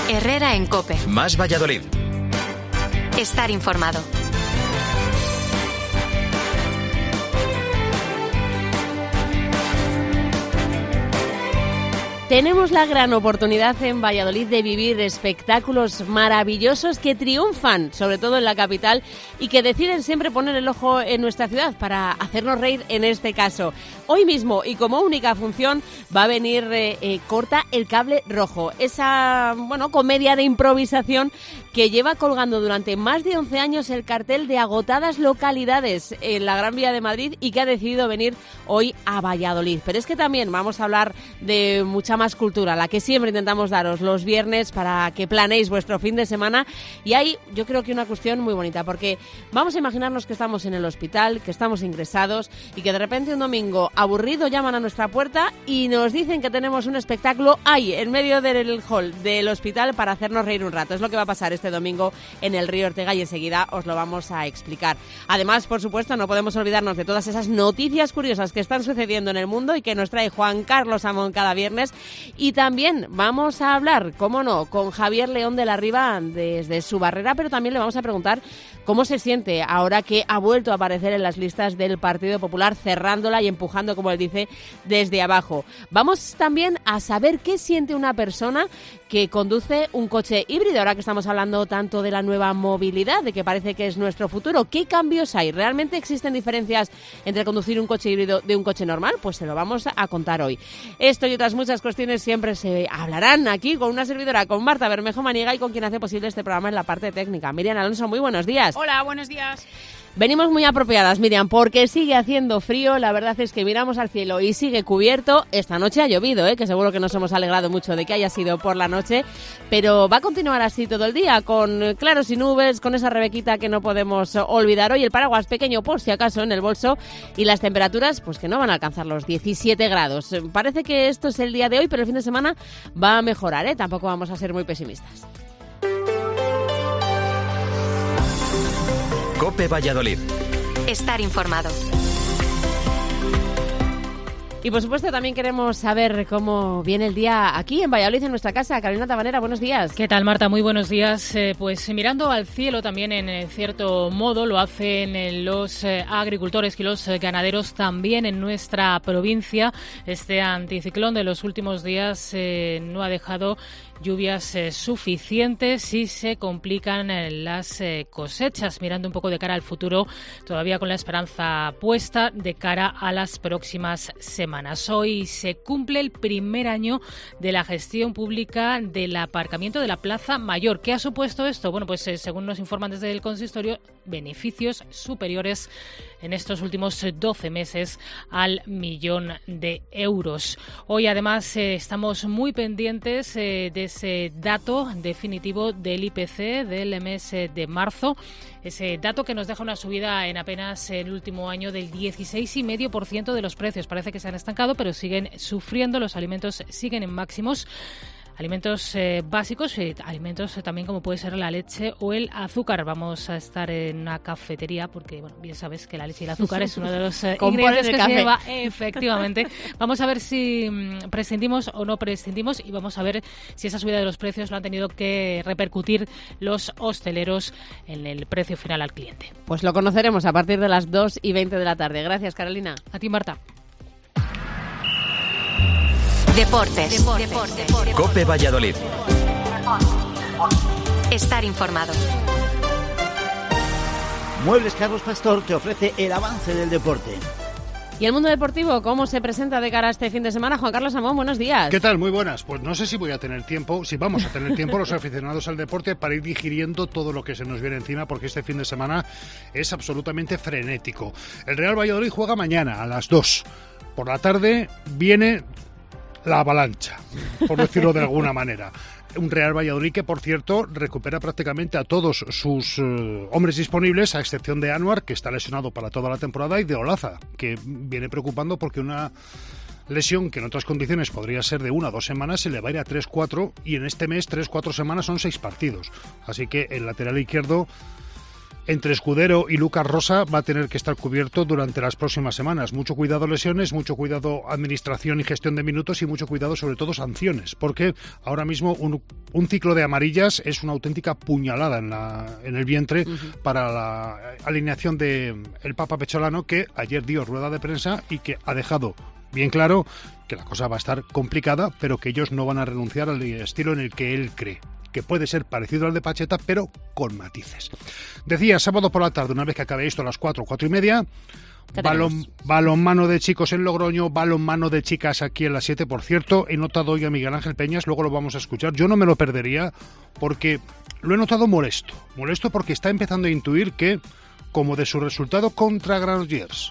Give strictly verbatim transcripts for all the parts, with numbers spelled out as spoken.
Herrera en COPE. Más Valladolid. Estar informado. Tenemos la gran oportunidad en Valladolid de vivir espectáculos maravillosos que triunfan, sobre todo en la capital, y que deciden siempre poner el ojo en nuestra ciudad para hacernos reír en este caso. Hoy mismo, y como única función, va a venir eh, eh, Corta el Cable Rojo, esa bueno comedia de improvisación que lleva colgando durante más de once años el cartel de agotadas localidades en la Gran Vía de Madrid y que ha decidido venir hoy a Valladolid. Pero es que también vamos a hablar de mucha más cultura, la que siempre intentamos daros los viernes para que planeéis vuestro fin de semana. Y hay, yo creo que una cuestión muy bonita, porque vamos a imaginarnos que estamos en el hospital, que estamos ingresados y que de repente un domingo aburrido llaman a nuestra puerta y nos dicen que tenemos un espectáculo ahí, en medio del hall del hospital, para hacernos reír un rato. Es lo que va a pasar este domingo en el Río Ortega y enseguida os lo vamos a explicar. Además, por supuesto, no podemos olvidarnos de todas esas noticias curiosas que están sucediendo en el mundo y que nos trae Juan Carlos Amón cada viernes. Y también vamos a hablar, cómo no, con Javier León de la Riva desde su barrera, pero también le vamos a preguntar cómo se siente ahora que ha vuelto a aparecer en las listas del Partido Popular, cerrándola y empujando, como él dice, desde abajo. Vamos también a saber qué siente una persona que conduce un coche híbrido, ahora que estamos hablando tanto de la nueva movilidad, de que parece que es nuestro futuro. ¿Qué cambios hay? ¿Realmente existen diferencias entre conducir un coche híbrido de un coche normal? Pues se lo vamos a contar hoy. Esto y otras muchas cuestiones siempre se hablarán aquí con una servidora, con Marta Bermejo Maniega, y con quien hace posible este programa en la parte técnica. Miriam Alonso, muy buenos días. Hola, buenos días. Venimos muy apropiadas, Miriam, porque sigue haciendo frío. La verdad es que miramos al cielo y sigue cubierto. Esta noche ha llovido, ¿eh? Que seguro que nos hemos alegrado mucho de que haya sido por la noche, pero va a continuar así todo el día, con claros y nubes, con esa rebequita que no podemos olvidar hoy, el paraguas pequeño por si acaso en el bolso, y las temperaturas pues que no van a alcanzar los diecisiete grados. Parece que esto es el día de hoy, pero el fin de semana va a mejorar, ¿eh? Tampoco vamos a ser muy pesimistas. COPE Valladolid. Estar informado. Y por supuesto también queremos saber cómo viene el día aquí en Valladolid, en nuestra casa. Carolina Tabanera, buenos días. ¿Qué tal, Marta? Muy buenos días. Eh, pues mirando al cielo también, en eh, cierto modo, lo hacen eh, los eh, agricultores y los eh, ganaderos también en nuestra provincia. Este anticiclón de los últimos días eh, no ha dejado lluvias eh, suficientes y se complican eh, las eh, cosechas, mirando un poco de cara al futuro, todavía con la esperanza puesta de cara a las próximas semanas. Hoy se cumple el primer año de la gestión pública del aparcamiento de la Plaza Mayor. ¿Qué ha supuesto esto? Bueno, pues eh, según nos informan desde el consistorio, beneficios superiores en estos últimos doce meses al millón de euros. Hoy, además, eh, estamos muy pendientes eh, de ese dato definitivo del I P C del mes de marzo, ese dato que nos deja una subida en apenas el último año del dieciséis coma cinco por ciento de los precios. Parece que se han estancado, pero siguen sufriendo, los alimentos siguen en máximos. Alimentos eh, básicos y alimentos eh, también como puede ser la leche o el azúcar. Vamos a estar en una cafetería porque, bueno, bien sabes que la leche y el azúcar es uno de los eh, ingredientes que se lleva. Efectivamente. Vamos a ver si mm, prescindimos o no prescindimos y vamos a ver si esa subida de los precios lo han tenido que repercutir los hosteleros en el precio final al cliente. Pues lo conoceremos a partir de las dos y veinte de la tarde. Gracias, Carolina. A ti, Marta. Deportes. Deportes. Deportes. COPE Valladolid. Estar informado. Muebles Carlos Pastor te ofrece el avance del deporte. ¿Y el mundo deportivo cómo se presenta de cara a este fin de semana? Juan Carlos Amón, buenos días. ¿Qué tal? Muy buenas. Pues no sé si voy a tener tiempo, si vamos a tener tiempo los aficionados al deporte para ir digiriendo todo lo que se nos viene encima, porque este fin de semana es absolutamente frenético. El Real Valladolid juega mañana a las dos. Por la tarde viene la avalancha, por decirlo de alguna manera. Un Real Valladolid que, por cierto, recupera prácticamente a todos sus uh, hombres disponibles, a excepción de Anuar, que está lesionado para toda la temporada, y de Olaza, que viene preocupando porque una lesión que en otras condiciones podría ser de una o dos semanas se le va a ir a tres cuatro, y en este mes tres cuatro semanas son seis partidos. Así que el lateral izquierdo entre Escudero y Lucas Rosa va a tener que estar cubierto durante las próximas semanas. Mucho cuidado lesiones, mucho cuidado administración y gestión de minutos y mucho cuidado sobre todo sanciones, porque ahora mismo un, un ciclo de amarillas es una auténtica puñalada en, la, en el vientre uh-huh. para la alineación de el Papa Pecholano, que ayer dio rueda de prensa y que ha dejado bien claro que la cosa va a estar complicada, pero que ellos no van a renunciar al estilo en el que él cree, que puede ser parecido al de Pacheta, pero con matices. Decía, sábado por la tarde, una vez que acabe esto a las cuatro, cuatro y media, balón, balonmano de chicos en Logroño, balonmano de chicas aquí en las siete. Por cierto, he notado hoy a Miguel Ángel Peñas, luego lo vamos a escuchar, yo no me lo perdería, porque lo he notado molesto, molesto porque está empezando a intuir que, como de su resultado contra Granollers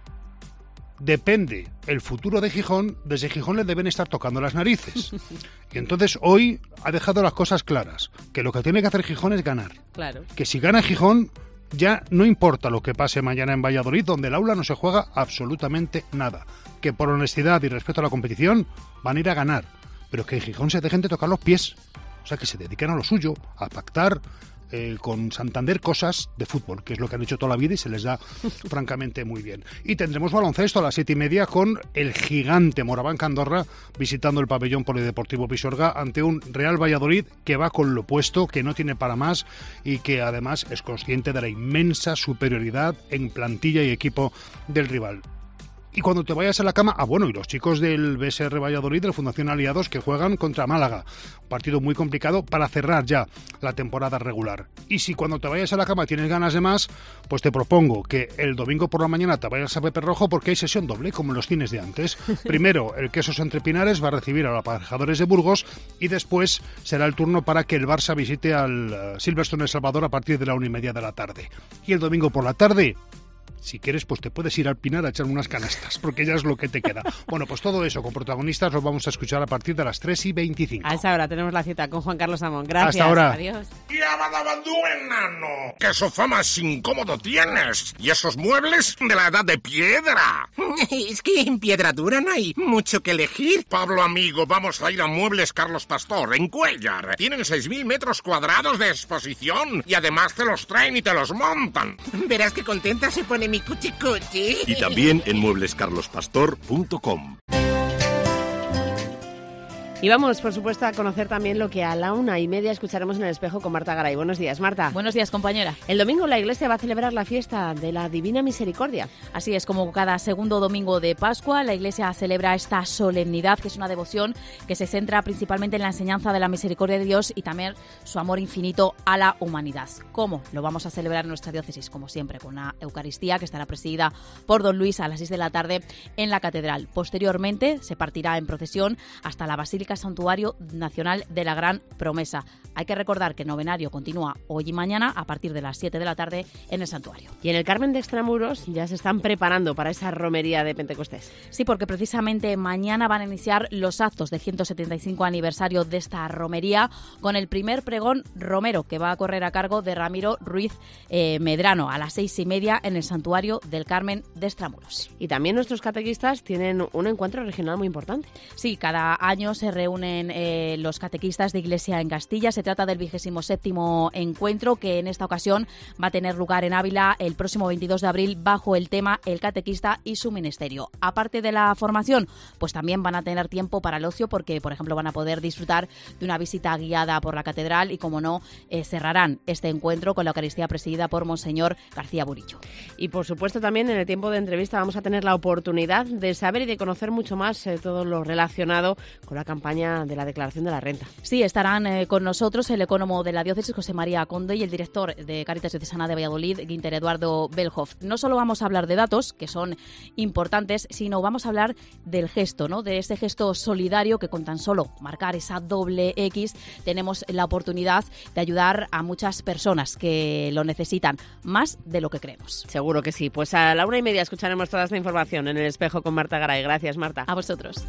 depende el futuro de Gijón, desde Gijón le deben estar tocando las narices. Y entonces hoy ha dejado las cosas claras, que lo que tiene que hacer Gijón es ganar. Claro. Que si gana Gijón, ya no importa lo que pase mañana en Valladolid, donde el aula no se juega absolutamente nada. Que por honestidad y respeto a la competición van a ir a ganar, pero que en Gijón se dejen de tocar los pies. O sea, que se dediquen a lo suyo, a pactar Eh, con Santander cosas de fútbol, que es lo que han hecho toda la vida y se les da francamente muy bien. Y tendremos baloncesto a las siete y media con el gigante Moraván Andorra visitando el pabellón polideportivo Pisuerga ante un Real Valladolid que va con lo puesto, que no tiene para más y que además es consciente de la inmensa superioridad en plantilla y equipo del rival. Y cuando te vayas a la cama, ah bueno, y los chicos del B S R Valladolid, de la Fundación Aliados, que juegan contra Málaga, un partido muy complicado para cerrar ya la temporada regular. Y si cuando te vayas a la cama tienes ganas de más, pues te propongo que el domingo por la mañana te vayas a Pepe Rojo, porque hay sesión doble, como en los cines de antes. Primero, el Quesos Entre Pinares va a recibir a los Aparejadores de Burgos y después será el turno para que el Barça visite al uh, Silverstone El Salvador a partir de la una y media de la tarde. Y el domingo por la tarde, si quieres, pues te puedes ir al Pinar a echar unas canastas, porque ya es lo que te queda. Bueno, pues todo eso con protagonistas lo vamos a escuchar a partir de las tres y veinticinco. A esa hora tenemos la cita con Juan Carlos Amón. Gracias. Hasta ahora. Adiós. ¡Ya badabandú, enano! ¡Qué sofá más incómodo tienes! ¿Y esos muebles de la edad de piedra? Es que en piedra dura no hay mucho que elegir. Pablo, amigo, vamos a ir a Muebles Carlos Pastor, en Cuéllar. Tienen seis mil metros cuadrados de exposición y además te los traen y te los montan. Verás qué contenta se pone mi cuchi cuchi. Y también en muebles carlos pastor punto com. Y vamos, por supuesto, a conocer también lo que a la una y media escucharemos en el espejo con Marta Garay. Buenos días, Marta. Buenos días, compañera. El domingo la Iglesia va a celebrar la fiesta de la Divina Misericordia. Así es, como cada segundo domingo de Pascua, la Iglesia celebra esta solemnidad, que es una devoción que se centra principalmente en la enseñanza de la misericordia de Dios y también su amor infinito a la humanidad. ¿Cómo? Lo vamos a celebrar en nuestra diócesis, como siempre, con una Eucaristía que estará presidida por don Luis a las seis de la tarde en la Catedral. Posteriormente se partirá en procesión hasta la Basílica Santuario Nacional de la Gran Promesa. Hay que recordar que el novenario continúa hoy y mañana a partir de las siete de la tarde en el santuario. Y en el Carmen de Extramuros ya se están preparando para esa romería de Pentecostés. Sí, porque precisamente mañana van a iniciar los actos del ciento setenta y cinco aniversario de esta romería con el primer pregón romero, que va a correr a cargo de Ramiro Ruiz eh, Medrano a las seis y media en el santuario del Carmen de Extramuros. Y también nuestros catequistas tienen un encuentro regional muy importante. Sí, cada año se reúnen eh, los catequistas de Iglesia en Castilla. Se trata del vigésimo séptimo encuentro, que en esta ocasión va a tener lugar en Ávila el próximo veintidós de abril bajo el tema El catequista y su ministerio. Aparte de la formación, pues también van a tener tiempo para el ocio, porque por ejemplo van a poder disfrutar de una visita guiada por la catedral y, como no, eh, cerrarán este encuentro con la Eucaristía presidida por Monseñor García Burillo. Y por supuesto también en el tiempo de entrevista vamos a tener la oportunidad de saber y de conocer mucho más eh, todo lo relacionado con la campaña de la declaración de la renta. Sí, estarán eh, con nosotros el ecónomo de la diócesis, José María Conde, y el director de Cáritas Diocesana de Valladolid, Guinter Eduardo Belhoff. No solo vamos a hablar de datos, que son importantes, sino vamos a hablar del gesto, ¿no? De ese gesto solidario que, con tan solo marcar esa doble X, tenemos la oportunidad de ayudar a muchas personas que lo necesitan más de lo que creemos. Seguro que sí. Pues a la una y media escucharemos toda esta información en el espejo con Marta Garay. Gracias, Marta. A vosotros.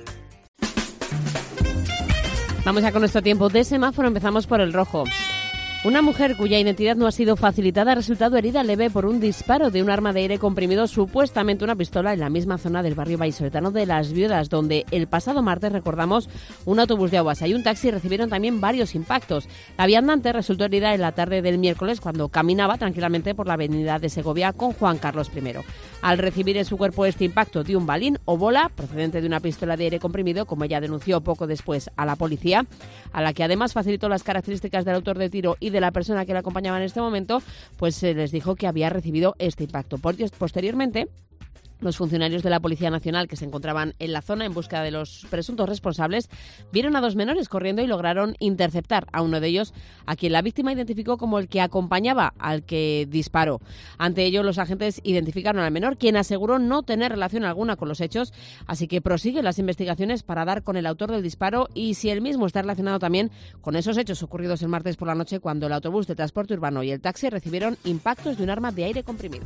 Vamos ya con nuestro tiempo de semáforo. Empezamos por el rojo. Una mujer cuya identidad no ha sido facilitada ha resultado herida leve por un disparo de un arma de aire comprimido, supuestamente una pistola, en la misma zona del barrio vallisoletano de Las Viudas, donde el pasado martes, recordamos, un autobús de Aguas y un taxi recibieron también varios impactos. La viandante resultó herida en la tarde del miércoles cuando caminaba tranquilamente por la avenida de Segovia con Juan Carlos primero. Al recibir en su cuerpo este impacto de un balín o bola procedente de una pistola de aire comprimido, como ella denunció poco después a la policía, a la que además facilitó las características del autor del tiro y de la persona que la acompañaba en este momento, pues se les dijo que había recibido este impacto. Posteriormente, los funcionarios de la Policía Nacional que se encontraban en la zona en búsqueda de los presuntos responsables vieron a dos menores corriendo y lograron interceptar a uno de ellos, a quien la víctima identificó como el que acompañaba al que disparó. Ante ello, los agentes identificaron al menor, quien aseguró no tener relación alguna con los hechos, así que prosiguen las investigaciones para dar con el autor del disparo y si el mismo está relacionado también con esos hechos ocurridos el martes por la noche cuando el autobús de transporte urbano y el taxi recibieron impactos de un arma de aire comprimido.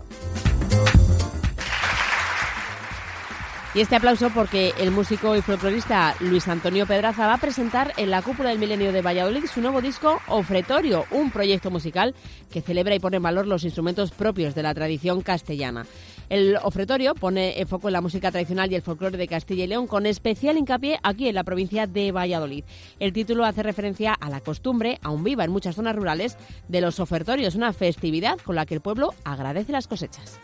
Y este aplauso porque el músico y folclorista Luis Antonio Pedraza va a presentar en la Cúpula del Milenio de Valladolid su nuevo disco Ofretorio, un proyecto musical que celebra y pone en valor los instrumentos propios de la tradición castellana. El Ofretorio pone en foco en la música tradicional y el folclore de Castilla y León, con especial hincapié aquí en la provincia de Valladolid. El título hace referencia a la costumbre, aún viva en muchas zonas rurales, de los ofertorios, una festividad con la que el pueblo agradece las cosechas.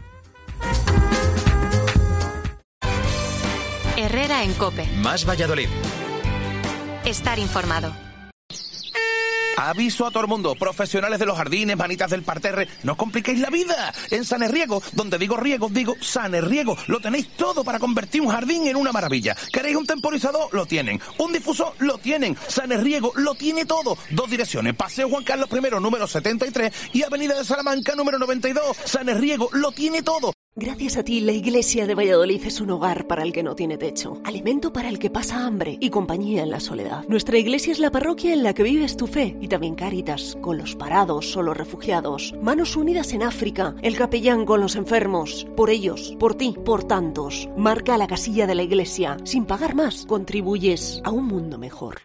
Herrera en COPE. Más Valladolid. Estar informado. Aviso a todo el mundo, profesionales de los jardines, manitas del parterre, no os compliquéis la vida. En Sanerriego, donde digo riego, digo Sanerriego, lo tenéis todo para convertir un jardín en una maravilla. ¿Queréis un temporizador? Lo tienen. ¿Un difusor? Lo tienen. Sanerriego lo tiene todo. Dos direcciones, Paseo Juan Carlos primero, número setenta y tres y Avenida de Salamanca, número noventa y dos. Sanerriego lo tiene todo. Gracias a ti, la Iglesia de Valladolid es un hogar para el que no tiene techo, alimento para el que pasa hambre y compañía en la soledad. Nuestra iglesia es la parroquia en la que vives tu fe y también Cáritas, con los parados o los refugiados. Manos Unidas en África, el capellán con los enfermos. Por ellos, por ti, por tantos. Marca la casilla de la iglesia. Sin pagar más, contribuyes a un mundo mejor.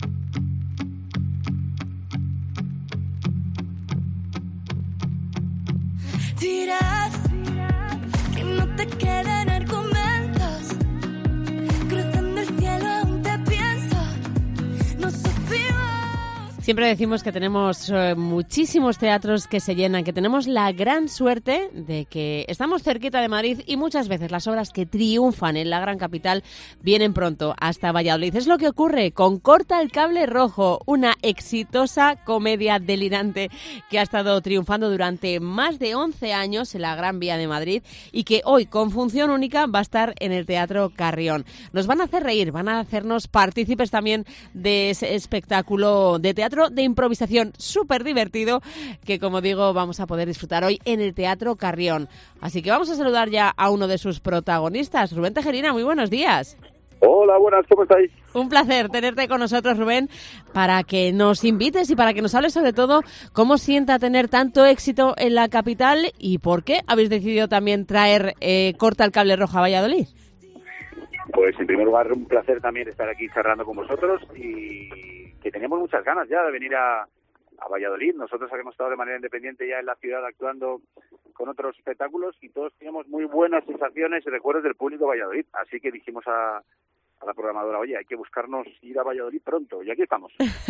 Dirás que no te quedan argumentos, cruzando el cielo aún te pienso, no supimos. Siempre decimos que tenemos eh, muchísimos teatros que se llenan, que tenemos la gran suerte de que estamos cerquita de Madrid y muchas veces las obras que triunfan en la gran capital vienen pronto hasta Valladolid. Es lo que ocurre con Corta el Cable Rojo, una exitosa comedia delirante que ha estado triunfando durante más de once años en la Gran Vía de Madrid y que hoy, con función única, va a estar en el Teatro Carrión. Nos van a hacer reír, van a hacernos partícipes también de ese espectáculo de teatro de improvisación súper divertido que, como digo, vamos a poder disfrutar hoy en el Teatro Carrión. Así que vamos a saludar ya a uno de sus protagonistas, Rubén Tejerina. Muy buenos días. Hola, buenas, ¿cómo estáis? Un placer tenerte con nosotros, Rubén, para que nos invites y para que nos hables sobre todo cómo sienta tener tanto éxito en la capital y por qué habéis decidido también traer eh, Corta el Cable Rojo a Valladolid. Pues en primer lugar, un placer también estar aquí charlando con vosotros y que teníamos muchas ganas ya de venir a, a Valladolid. Nosotros habíamos estado de manera independiente ya en la ciudad actuando con otros espectáculos y todos teníamos muy buenas sensaciones y recuerdos del público de Valladolid. Así que dijimos a, a la programadora, oye, hay que buscarnos ir a Valladolid pronto. Y aquí estamos.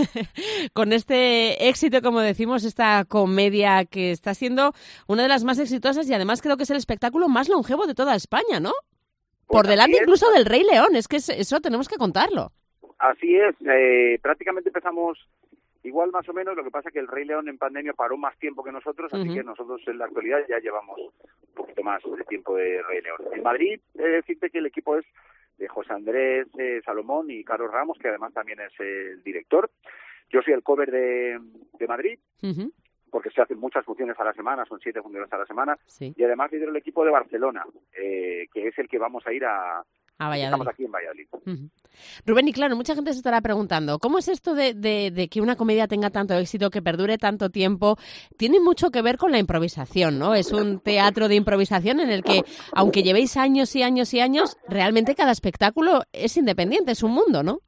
Con este éxito, como decimos, esta comedia que está siendo una de las más exitosas y además creo que es el espectáculo más longevo de toda España, ¿no? Por pues delante incluso del Rey León, es que eso tenemos que contarlo. Así es, eh, prácticamente empezamos igual más o menos, lo que pasa que el Rey León en pandemia paró más tiempo que nosotros, así uh-huh. que nosotros en la actualidad ya llevamos un poquito más de tiempo de Rey León. En Madrid, eh, decirte que el equipo es de José Andrés eh, Salomón y Carlos Ramos, que además también es el director. Yo soy el cover de, de Madrid, uh-huh. porque se hacen muchas funciones a la semana, son siete funciones a la semana, sí. y además lidero el equipo de Barcelona, eh, que es el que vamos a ir a... A Valladolid. Estamos aquí en Valladolid. Uh-huh. Rubén, y claro, mucha gente se estará preguntando, ¿cómo es esto de, de, de que una comedia tenga tanto éxito, que perdure tanto tiempo? Tiene mucho que ver con la improvisación, ¿no? Es un teatro de improvisación en el que, aunque llevéis años y años y años, realmente cada espectáculo es independiente, es un mundo, ¿no?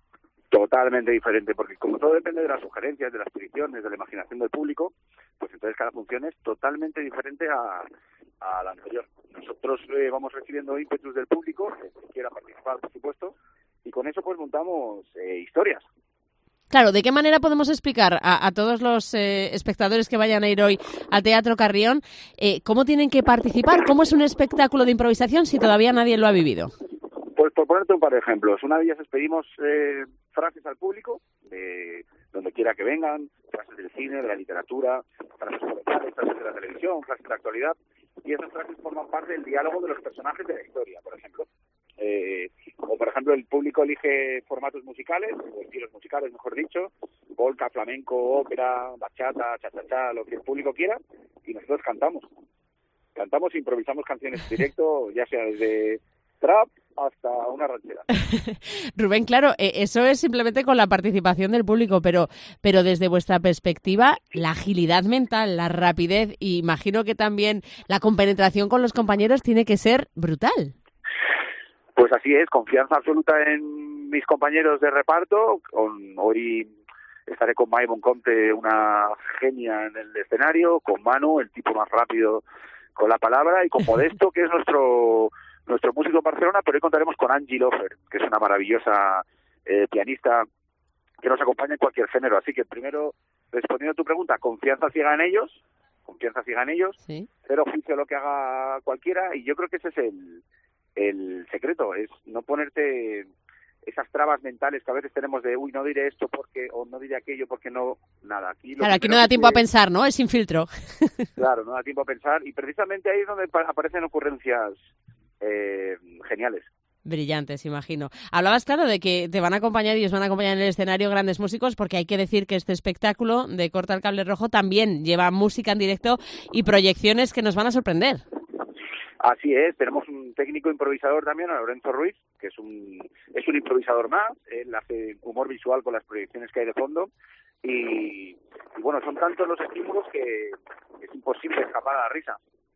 Totalmente diferente, porque como todo depende de las sugerencias, de las peticiones, de la imaginación del público, pues entonces cada función es totalmente diferente a, a la anterior. Nosotros eh, vamos recibiendo ímpetus del público, que quiera participar, por supuesto, y con eso pues montamos eh, historias. Claro, ¿de qué manera podemos explicar a, a todos los eh, espectadores que vayan a ir hoy al Teatro Carrión eh, cómo tienen que participar? ¿Cómo es un espectáculo de improvisación si todavía nadie lo ha vivido? Pues por ponerte un par de ejemplos. Una de ellas es pedimos eh, frases al público, de donde quiera que vengan, frases del cine, de la literatura, frases musicales, frases de la televisión, frases de la actualidad, y esas frases forman parte del diálogo de los personajes de la historia, por ejemplo. Eh, o por ejemplo el público elige formatos musicales, o estilos musicales mejor dicho, polka, flamenco, ópera, bachata, cha-cha-cha, lo que el público quiera, y nosotros cantamos. Cantamos e improvisamos canciones en directo, ya sea desde trap hasta una ranchera. Rubén, claro, eso es simplemente con la participación del público, pero pero desde vuestra perspectiva, la agilidad mental, la rapidez, y imagino que también la compenetración con los compañeros tiene que ser brutal. Pues así es, confianza absoluta en mis compañeros de reparto. Con, hoy estaré con Mai Bonconte, una genia en el escenario, con Manu, el tipo más rápido con la palabra, y con Modesto, que es nuestro nuestro músico en Barcelona, pero hoy contaremos con Angie Lofer, que es una maravillosa eh, pianista que nos acompaña en cualquier género. Así que primero, respondiendo a tu pregunta, confianza ciega en ellos, confianza ciega en ellos, ¿sí? Cero juicio a lo que haga cualquiera, y yo creo que ese es el, el secreto, es no ponerte esas trabas mentales que a veces tenemos de, uy, no diré esto porque, o no diré aquello porque no, nada. Aquí lo claro, aquí no da tiempo que... a pensar, ¿no? Es sin filtro. Claro, no da tiempo a pensar, y precisamente ahí es donde aparecen ocurrencias Eh, geniales. Brillantes, imagino. Hablabas, claro, de que te van a acompañar y os van a acompañar en el escenario grandes músicos, porque hay que decir que este espectáculo de Corta el Cable Rojo también lleva música en directo y proyecciones que nos van a sorprender. Así es, tenemos un técnico improvisador también, a Lorenzo Ruiz, que es un es un improvisador más, él hace humor visual con las proyecciones que hay de fondo, y, y bueno, son tantos los estímulos que es imposible escapar a la risa.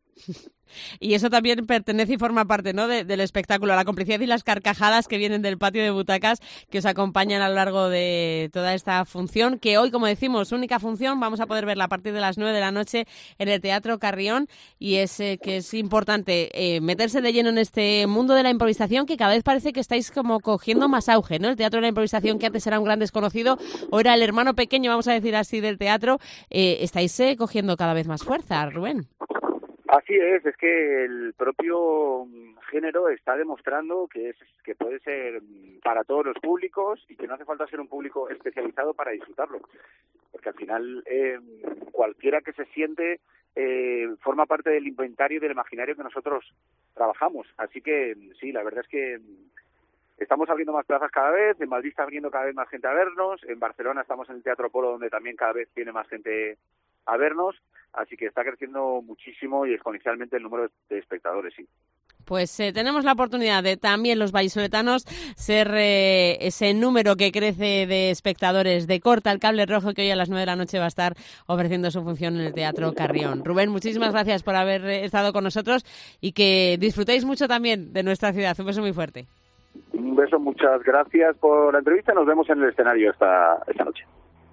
Y eso también pertenece y forma parte, ¿no?, de, del espectáculo, la complicidad y las carcajadas que vienen del patio de butacas que os acompañan a lo largo de toda esta función, que hoy, como decimos, única función, vamos a poder verla a partir de las nueve de la noche en el Teatro Carrión, y es eh, que es importante eh, meterse de lleno en este mundo de la improvisación, que cada vez parece que estáis como cogiendo más auge, ¿no? El teatro de la improvisación, que antes era un gran desconocido, o era el hermano pequeño, vamos a decir así, del teatro, eh, estáis eh, cogiendo cada vez más fuerza, Rubén. Así es, es que el propio género está demostrando que es que puede ser para todos los públicos y que no hace falta ser un público especializado para disfrutarlo, porque al final eh, cualquiera que se siente eh, forma parte del inventario y del imaginario que nosotros trabajamos. Así que sí, la verdad es que estamos abriendo más plazas cada vez, en Madrid está viniendo cada vez más gente a vernos, en Barcelona estamos en el Teatro Polo, donde también cada vez viene más gente a vernos, así que está creciendo muchísimo y exponencialmente el número de espectadores, sí. Pues eh, tenemos la oportunidad de también los vallisoletanos ser eh, ese número que crece de espectadores de Corta el Cable Rojo, que hoy a las nueve de la noche va a estar ofreciendo su función en el Teatro Carrión. Rubén, muchísimas gracias por haber estado con nosotros y que disfrutéis mucho también de nuestra ciudad. Un beso muy fuerte. Un beso, muchas gracias por la entrevista. Nos vemos en el escenario esta, esta noche.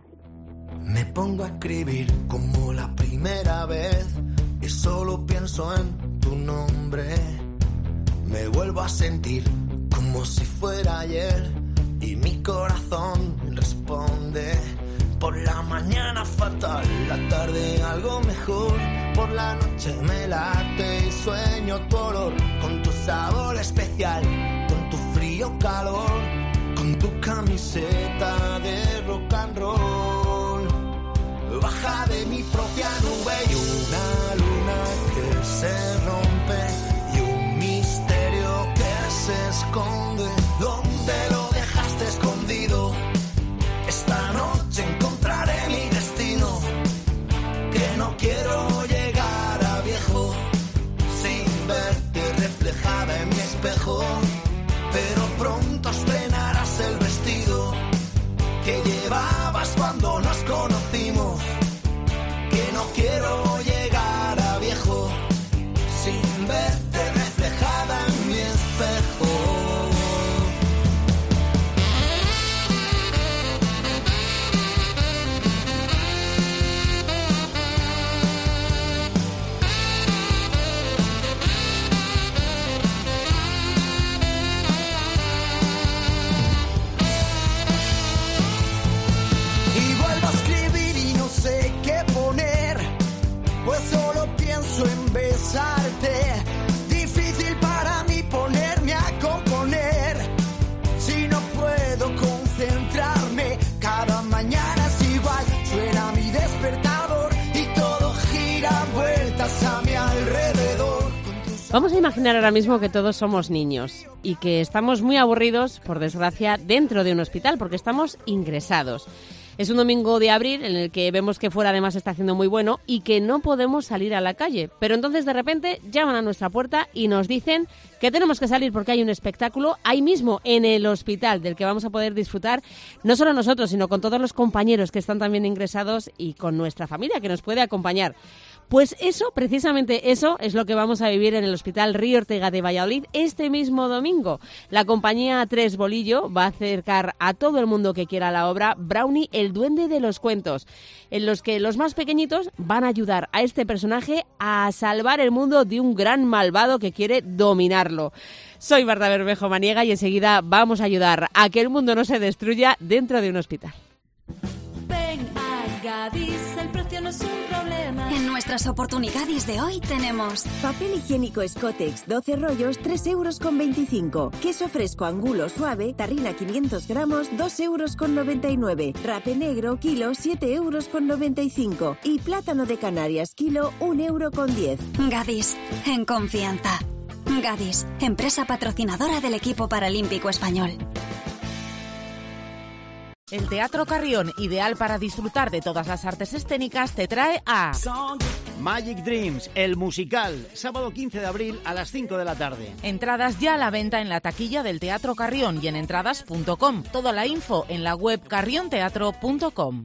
Me pongo a escribir como la primera vez y solo pienso en tu nombre. Me vuelvo a sentir como si fuera ayer y mi corazón responde. Por la mañana fatal, la tarde algo mejor. Por la noche me late y sueño tu olor, con tu sabor especial, con tu frío calor, con tu camiseta de rock and roll. Baja de mi propia nube y una luna que se rompe y un misterio que se esconde. ¿Dónde lo dejaste escondido? Esta noche encontraré mi destino, que no quiero llegar a viejo sin verte reflejada en mi espejo, pero pronto estrenarás el vestido Vamos a imaginar ahora mismo que todos somos niños y que estamos muy aburridos, por desgracia, dentro de un hospital porque estamos ingresados. Es un domingo de abril en el que vemos que fuera además está haciendo muy bueno y que no podemos salir a la calle. Pero entonces de repente llaman a nuestra puerta y nos dicen que tenemos que salir porque hay un espectáculo ahí mismo en el hospital del que vamos a poder disfrutar no solo nosotros, sino con todos los compañeros que están también ingresados y con nuestra familia que nos puede acompañar. Pues eso, precisamente eso, es lo que vamos a vivir en el Hospital Río Ortega de Valladolid este mismo domingo. La compañía Tres Bolillo va a acercar a todo el mundo que quiera la obra Brownie, el duende de los cuentos, en los que los más pequeñitos van a ayudar a este personaje a salvar el mundo de un gran malvado que quiere dominarlo. Soy Marta Bermejo Maniega y enseguida vamos a ayudar a que el mundo no se destruya dentro de un hospital. Ven a Gadis, el precio no es un problema. En nuestras oportunidades de hoy tenemos papel higiénico Scotex, doce rollos, tres euros con veinticinco. Queso fresco Angulo suave, tarrina quinientos gramos, dos euros con noventa y nueve. Rape negro, kilo, siete euros con noventa y cinco. Y plátano de Canarias, kilo, un euro con diez. Gadis, en confianza. Gadis, empresa patrocinadora del equipo paralímpico español. El Teatro Carrión, ideal para disfrutar de todas las artes escénicas, te trae a Magic Dreams, el musical, sábado quince de abril a las cinco de la tarde. Entradas ya a la venta en la taquilla del Teatro Carrión y en entradas punto com. Toda la info en la web carrión teatro punto com.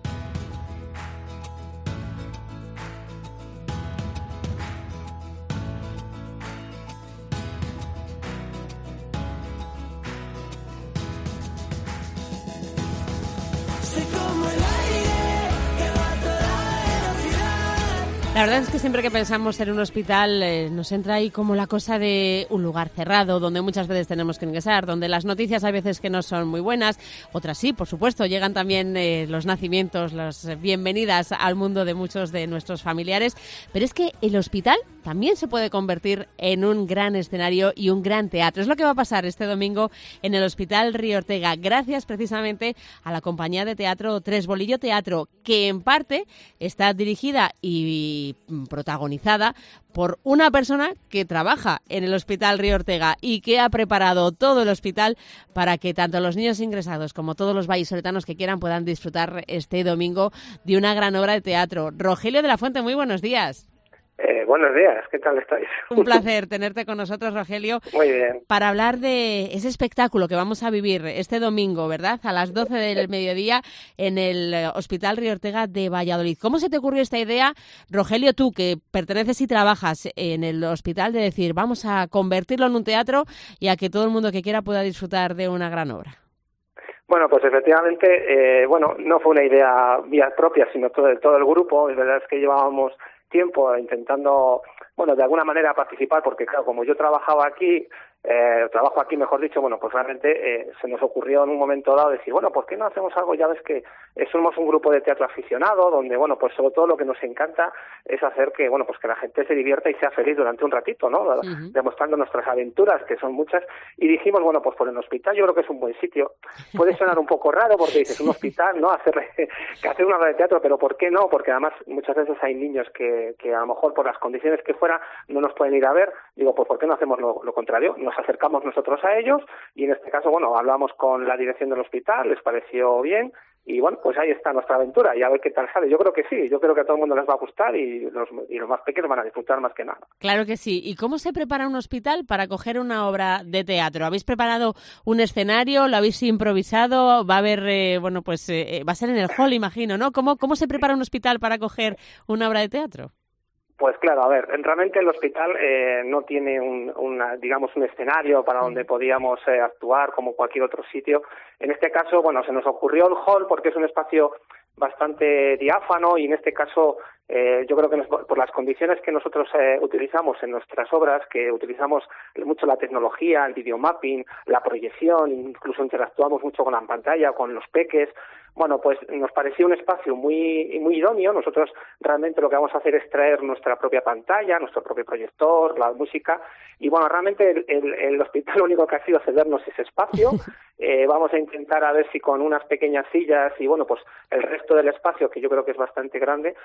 La verdad es que siempre que pensamos en un hospital eh, nos entra ahí como la cosa de un lugar cerrado, donde muchas veces tenemos que ingresar, donde las noticias hay veces que no son muy buenas, otras sí, por supuesto, llegan también eh, los nacimientos, las bienvenidas al mundo de muchos de nuestros familiares, pero es que el hospital también se puede convertir en un gran escenario y un gran teatro. Es lo que va a pasar este domingo en el Hospital Río Ortega, gracias precisamente a la compañía de teatro Tres Bolillo Teatro, que en parte está dirigida y protagonizada por una persona que trabaja en el Hospital Río Ortega y que ha preparado todo el hospital para que tanto los niños ingresados como todos los vallisoletanos que quieran puedan disfrutar este domingo de una gran obra de teatro. Rogelio de la Fuente, muy buenos días. Eh, buenos días, ¿qué tal estáis? Un placer tenerte con nosotros, Rogelio. Muy bien. Para hablar de ese espectáculo que vamos a vivir este domingo, ¿verdad? A las doce del mediodía en el Hospital Río Ortega de Valladolid. ¿Cómo se te ocurrió esta idea, Rogelio, tú que perteneces y trabajas en el hospital, de decir, vamos a convertirlo en un teatro y a que todo el mundo que quiera pueda disfrutar de una gran obra? Bueno, pues efectivamente, eh, bueno, no fue una idea mía propia, sino todo, todo el grupo. La verdad es que llevábamos tiempo intentando, bueno, de alguna manera participar, porque claro, como yo trabajaba aquí, eh, trabajo aquí, mejor dicho, bueno, pues realmente eh, se nos ocurrió en un momento dado decir, bueno, ¿por qué no hacemos algo? Ya ves que eh, somos un grupo de teatro aficionado, donde, bueno, pues sobre todo lo que nos encanta es hacer que, bueno, pues que la gente se divierta y sea feliz durante un ratito, ¿no? Uh-huh. Demostrando nuestras aventuras, que son muchas, y dijimos, bueno, pues por el hospital yo creo que es un buen sitio. Puede sonar un poco raro porque dices, un hospital, ¿no? Hacer, que hacer una obra de teatro, pero ¿por qué no? Porque además muchas veces hay niños que, que a lo mejor por las condiciones que fuera no nos pueden ir a ver. Digo, pues ¿por qué no hacemos lo, lo contrario? Nos acercamos nosotros a ellos y en este caso, bueno, hablamos con la dirección del hospital, les pareció bien y bueno, pues ahí está nuestra aventura y a ver qué tal sale. Yo creo que sí, yo creo que a todo el mundo les va a gustar y los, y los más pequeños van a disfrutar más que nada. Claro que sí. ¿Y cómo se prepara un hospital para coger una obra de teatro? ¿Habéis preparado un escenario? ¿Lo habéis improvisado? ¿Va a haber, eh, bueno, pues eh, va a ser en el hall, imagino, ¿no? ¿Cómo, cómo se prepara un hospital para coger una obra de teatro? Pues claro, a ver, realmente el hospital eh, no tiene un, una, digamos, un escenario para donde podíamos eh, actuar como cualquier otro sitio. En este caso, bueno, se nos ocurrió el hall porque es un espacio bastante diáfano y en este caso eh, yo creo que nos, por las condiciones que nosotros eh, utilizamos en nuestras obras, que utilizamos mucho la tecnología, el videomapping, la proyección, incluso interactuamos mucho con la pantalla, con los peques. Bueno, pues nos parecía un espacio muy muy idóneo. Nosotros realmente lo que vamos a hacer es traer nuestra propia pantalla, nuestro propio proyector, la música. Y bueno, realmente el, el, el hospital lo único que ha sido cedernos ese espacio. Eh, vamos a intentar a ver si con unas pequeñas sillas y bueno, pues el resto del espacio, que yo creo que es bastante grande, va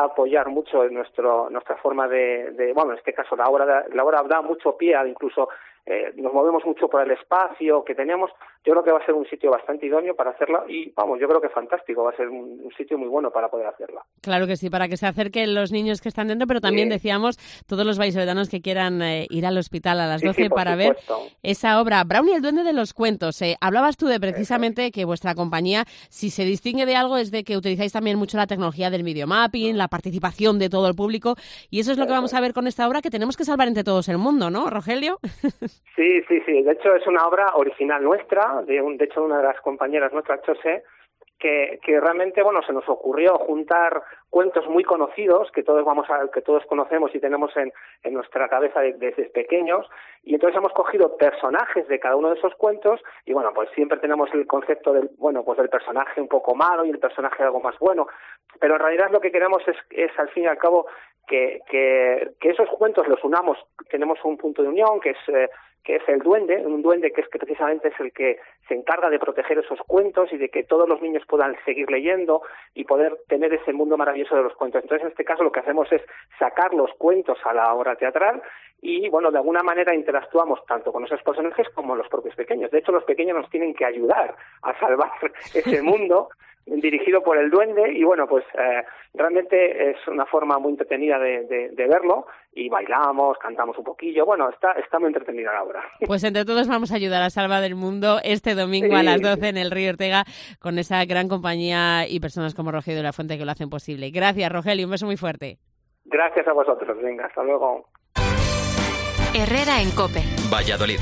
a apoyar mucho en nuestro nuestra forma de, de bueno, en este caso la obra la obra da mucho pie a incluso eh, nos movemos mucho por el espacio que tenemos. Yo creo que va a ser un sitio bastante idóneo para hacerla y, vamos, yo creo que fantástico, va a ser un, un sitio muy bueno para poder hacerla. Claro que sí, para que se acerquen los niños que están dentro, pero también sí. decíamos todos los vallisoletanos que quieran eh, ir al hospital a las sí, doce sí, para supuesto. ver esa obra. Brownie, el duende de los cuentos. Eh, hablabas tú de precisamente Eso. que vuestra compañía, si se distingue de algo, es de que utilizáis también mucho la tecnología del videomapping, la participación de todo el público, y eso es lo que vamos a ver con esta obra que tenemos que salvar entre todos el mundo, ¿no, Rogelio? Sí, sí, sí. De hecho, es una obra original nuestra, de, un, de hecho, una de las compañeras nuestras, Chose, que, que realmente, bueno, se nos ocurrió juntar cuentos muy conocidos que todos vamos a, que todos conocemos y tenemos en, en nuestra cabeza de, desde pequeños, y entonces hemos cogido personajes de cada uno de esos cuentos y, bueno, pues siempre tenemos el concepto del, bueno, pues del personaje un poco malo y el personaje algo más bueno, pero en realidad lo que queremos es, es al fin y al cabo que, que, que esos cuentos los unamos. Tenemos un punto de unión que es eh, que es el duende, un duende que es que precisamente es el que se encarga de proteger esos cuentos y de que todos los niños puedan seguir leyendo y poder tener ese mundo maravilloso de los cuentos. Entonces, en este caso, lo que hacemos es sacar los cuentos a la obra teatral y, bueno, de alguna manera interactuamos tanto con esos personajes como los propios pequeños. De hecho, los pequeños nos tienen que ayudar a salvar ese mundo dirigido por el duende y, bueno, pues eh, realmente es una forma muy entretenida de, de, de verlo y bailamos, cantamos un poquillo, bueno, está, está muy entretenida la obra. Pues entre todos vamos a ayudar a salvar el mundo este domingo sí. a las doce en el Río Ortega con esa gran compañía y personas como Rogelio de la Fuente que lo hacen posible. Gracias, Rogelio, un beso muy fuerte. Gracias a vosotros, venga, hasta luego. Herrera en COPE. Valladolid.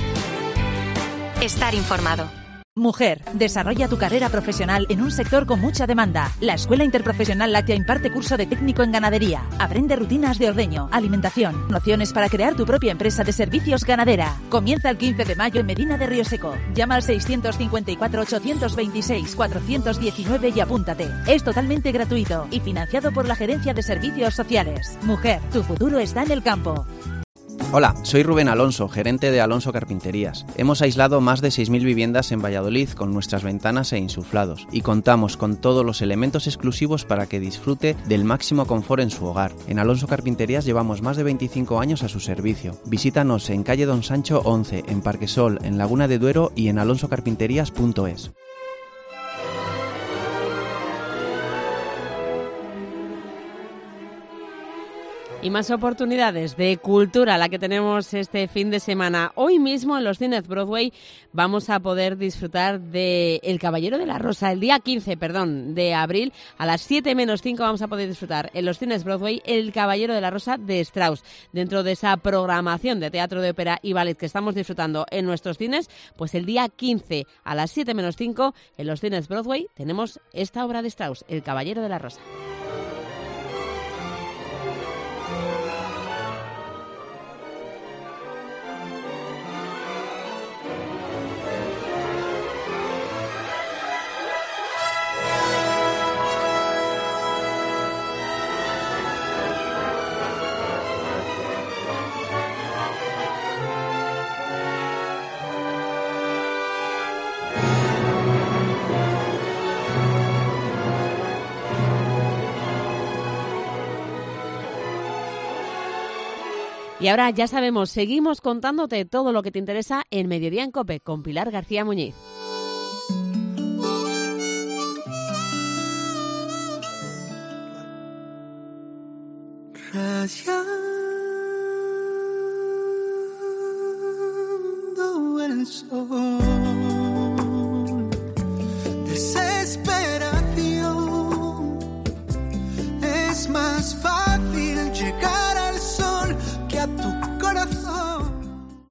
Estar informado. Mujer, desarrolla tu carrera profesional en un sector con mucha demanda. La Escuela Interprofesional Láctea imparte curso de técnico en ganadería. Aprende rutinas de ordeño, alimentación, nociones para crear tu propia empresa de servicios ganadera. Comienza el quince de mayo en Medina de Rioseco. Llama al seiscientos cincuenta y cuatro, ochocientos veintiséis, cuatrocientos diecinueve y apúntate. Es totalmente gratuito y financiado por la Gerencia de Servicios Sociales. Mujer, tu futuro está en el campo. Hola, soy Rubén Alonso, gerente de Alonso Carpinterías. Hemos aislado más de seis mil viviendas en Valladolid con nuestras ventanas e insuflados y contamos con todos los elementos exclusivos para que disfrute del máximo confort en su hogar. En Alonso Carpinterías llevamos más de veinticinco años a su servicio. Visítanos en calle Don Sancho once, en Parquesol, en Laguna de Duero y en alonso carpinterías punto es. Y más oportunidades de cultura, la que tenemos este fin de semana. Hoy mismo en los cines Broadway vamos a poder disfrutar de El Caballero de la Rosa. El día quince, perdón, de abril, a las siete menos cinco vamos a poder disfrutar en los cines Broadway El Caballero de la Rosa de Strauss. Dentro de esa programación de teatro, de ópera y ballet que estamos disfrutando en nuestros cines, pues el día quince a las siete menos cinco en los cines Broadway tenemos esta obra de Strauss, El Caballero de la Rosa. Y ahora ya sabemos, seguimos contándote todo lo que te interesa en Mediodía en COPE con Pilar García Muñiz. Rayando el sol, desesperación, es más fácil llegar al sol que a tu corazón.